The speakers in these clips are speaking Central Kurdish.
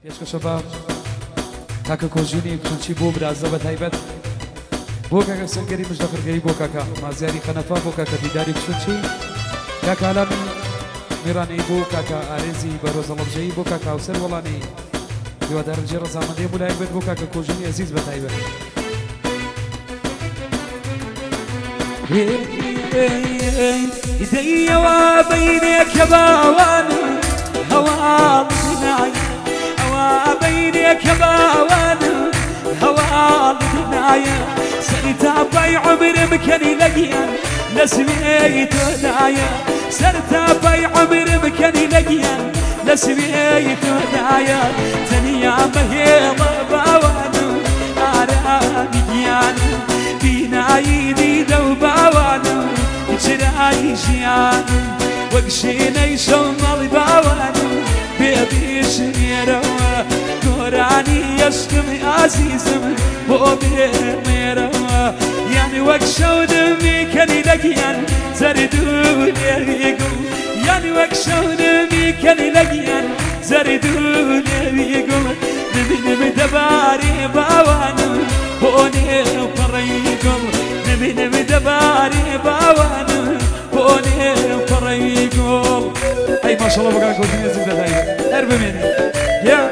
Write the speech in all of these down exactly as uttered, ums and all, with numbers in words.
پێشکە شەباب کاکە کۆژینی کوچی بۆ برازە بە تایبەت بۆ کاکە سەنگەری مژدەفرگەری بۆ کاکە مازیاری خەنەفا بۆ کاکە دیداری کوچی کاکە ئالامی میڕانەی بۆ کاکە ئارێزی بە ڕۆژەڵەبژەیی بۆ کاکە هاوسەر وەڵانی هیوادارنجێ ڕەزامەندەی بۆ لایەک بێت بۆ کاکە کۆژینی ئەزیز بە تایبەت دەیەوە بەینێکە باوان هەواڵ بنای ئەوە بەینێکە باوان هەواڵ بنایە سەرتاپای عومرم کەنی لەگیان لە سوێی تۆدایە سەرتاپای عومرم کەنی لەگیان لە سوێی تۆدایە تەنیا بەهێڵە باوان و ئارامی گیان بینایی دیدە و باوان و چرایی ژیان وەک شینەی شەمەڵی باوان و بێبیشمێرەوە گۆرانی یەشکمی ئازیزم بۆ بێمێرەوە یانی وەک شەودمی کەنی لەگیان زەرد و لێویگم یانی وەک شەودمی کەنی لەگیان زەرد و لێویگم نبینم دەبارێ باوان و بۆ نێو پەڕەیگم نبینم دەبارێ باوان و بۆ نێو پەڕەیگم ئەی ماشەڵڵا بۆ کاکە کۆژینی ئەزیز بە تایبەت هەر بمێنێ یا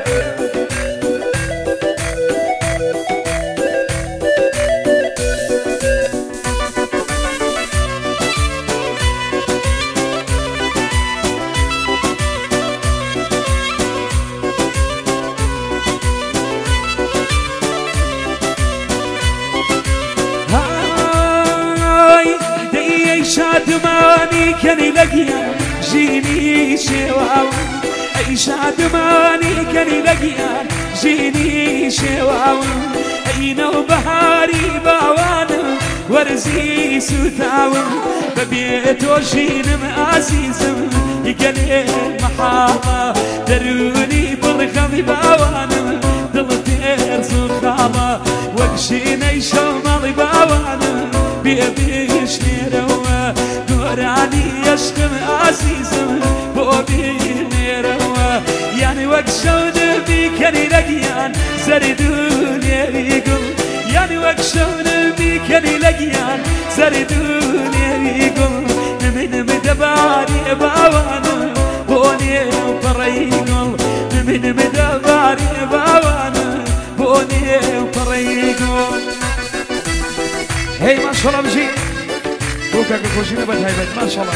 شادمانی کەنی لەگیان ژینی شێواون ئەی شادمانی کەنی لەگیان ژینی شێواون ئەینە و بەهاری باوانم وەرزی سوتاون بەبێ تۆ ژینم ئازیزم گەلێ مەحاڵە دەرونی بڕخەمی باوانم دڵ تێرز و خاڵە وەک ژینەی شەمەڵی باوانم بێبیشمێرەوە گۆرانی یەشکم ئازیزم بۆ بینێرەوە یانی وەک شەودمی کەنی لەگیان زەرد و لێویگم یانی وەک شەودمی کەنی لەگیان زەرد و لێویگم نمینم دەبارێ باوانم بۆ نێو پەڕەیگڵ نمینم دەبارێ باوانم بۆ نێو پەڕەیگڵ هی ماشەڵڵا بژی بۆ کاکە کۆژینە بە تایبەت ماشەڵڵا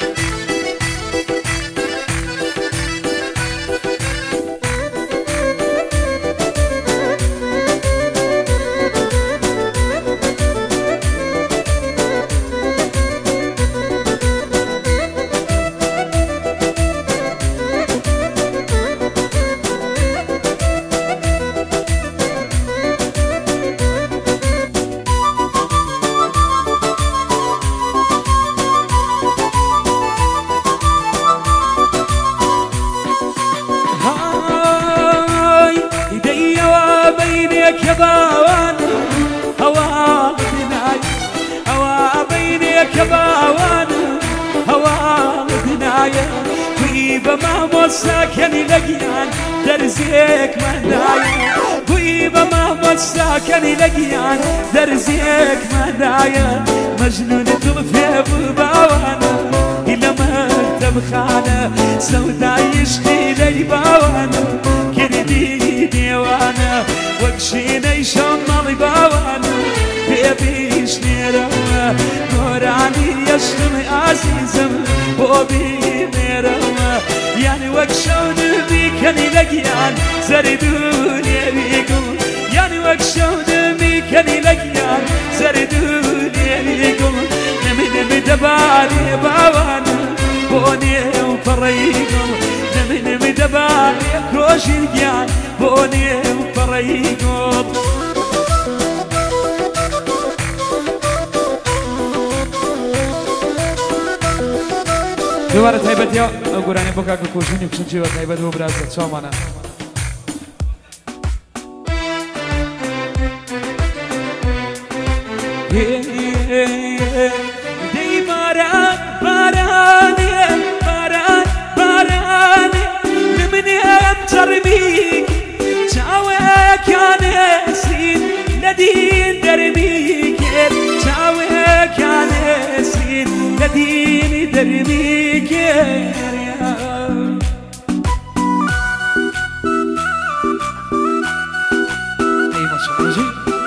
بەینێکە باوان هەواڵ بنای ئەوە بەینێکە باوان هەواڵ بنایە گویی بە مامۆستاکەنی لەگیان دەرزێک مەندایە گویی بە مامۆستاکەنی لەگیان دەرزێک مەندایە مەجنون دڵ فێبوو باوانە هی لە مەکتەبخانە سەودای عشقی لەی باوانە کردی نێوانە وەک شینەی شەمەڵی باوانە بێبیشمێرەوە گۆرانی یەشکمی ئازیزم بۆ بینێرەوە یانی وەک شەودمی کەنی لەگیان زەرد و لێویگم یانی وەک شەودمی کەنی لەگیان زەرد و لێویگم نمینم دەبارێ باوانە بۆ نێو پەڕەیگم نمینم دەبارێ کۆژینگیان بۆ نێو پەڕەیگم دووارە تایبەتیا ئەو گۆرانی بۆ کاکە کۆژینی کوچنچیوە تایبەت بۆ برازە چاومانە دەی باران بارانێ باران بارانێ لە منێ ئەم جەڕبی دربي كريا اي ما شاء الله جي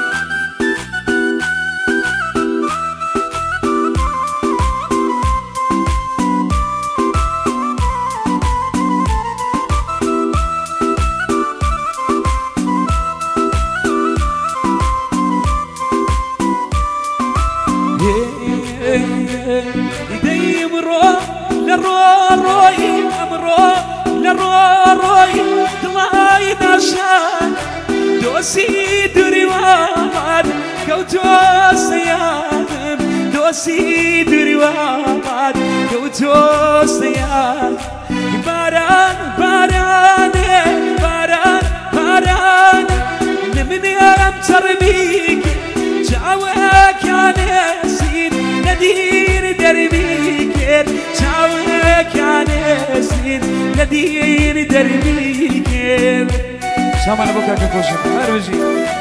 يدي مرو لرو روي امرو لرو روي دلاي نشان دوسي دريوان كوتو سيان دوسي دريوان كوتو سيان باران باران باران باران نمني ام تربيك جاوك يا نسين ندير دربيك جاوك يا نسين ندير دربيك شامان بوكا كوشي هروجي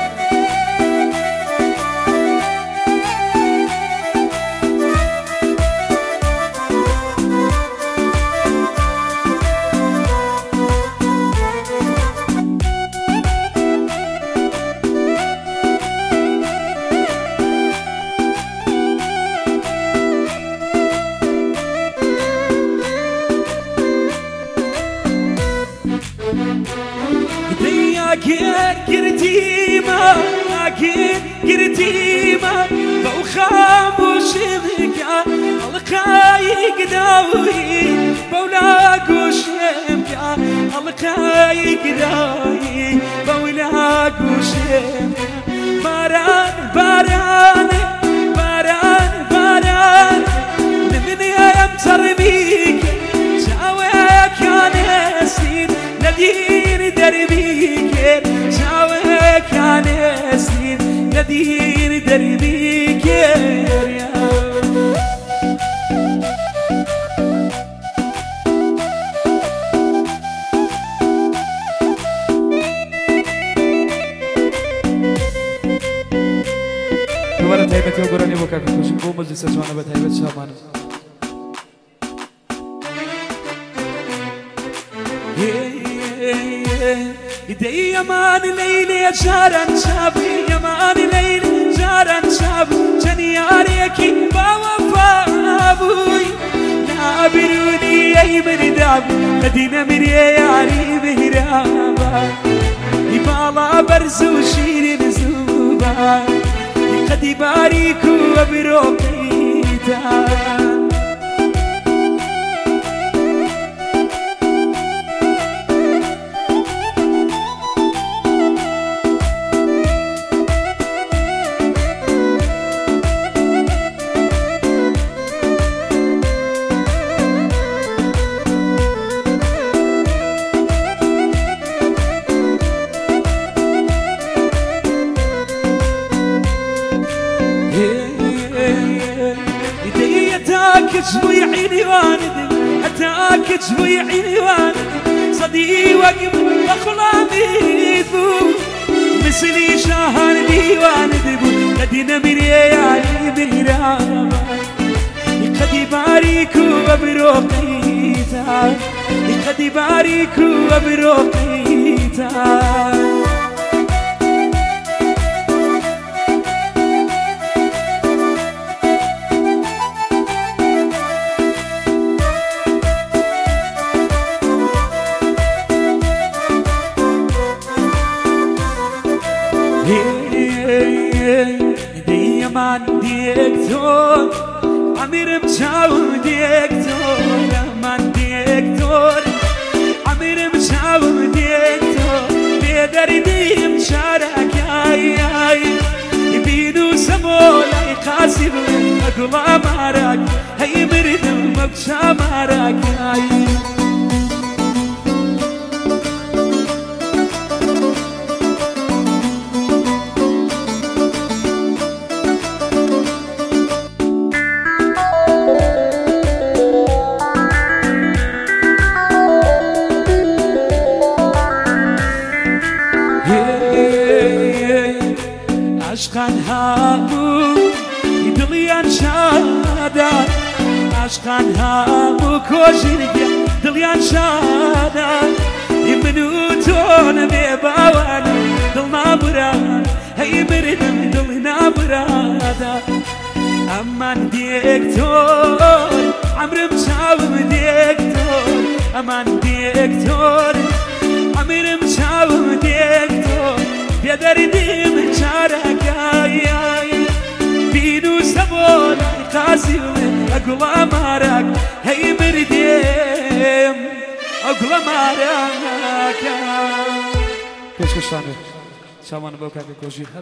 أكيد كرتيمة أكيد كرتيمة بوخام وشبكة القايق داوي بولاك وشبكة القايق داوي بولاك وشبكة باران باران باران باران نمني أمتر بيك جاوك يا نسين ندير دربيك جاوك يا نسين ندير دربيك يا دوباره تایبت و گرانی بوکا کشی بو مجلس جوانا به تایبت شامان يدي يمان ليلي جارن شابي يمان ليلي جارن شاب جنياريكي باوفا ابوي نابروني اي من داب مدينة من ياري بهرابا يبالا برزو شيرين زوبا قد يباريكو وبروقيتا شوي عيني واندم أتاك شوي عيني واندم صدي وقف أخلامي ذو مثلي شهر ديواندم لدينا من يالي بهرابا قد يباريكو وبروقيتا قد يباريكو وبروقيتا ديمان ديكتور عمير مشاو ديكتور من ديكتور عمير مشاو ديكتور بيدري ديم شارك ياي ياي يبينو سمولا يقاسم أقول أمارك هي مردم مبشا مارك ياي عشقان هامو يدليان شادا عشق عشقان هەموو کۆژینگە دڵیان شادە هی من و تۆ نەبێ باوانە دڵ نابران هەی بردم دڵی نابرادا ئەمان دیکتۆر عەمرم چاوم دیکتۆر ئەمان دیکتۆر عەمرم چاوم دیکتۆر بێدەردیم چارەکای بینوسە بۆ لای قازی ئەگوڵە مارەک هەی بردێم ئەگوڵە مارەکە پێشکەشتانێت چاوانە بەو کاکە کۆژی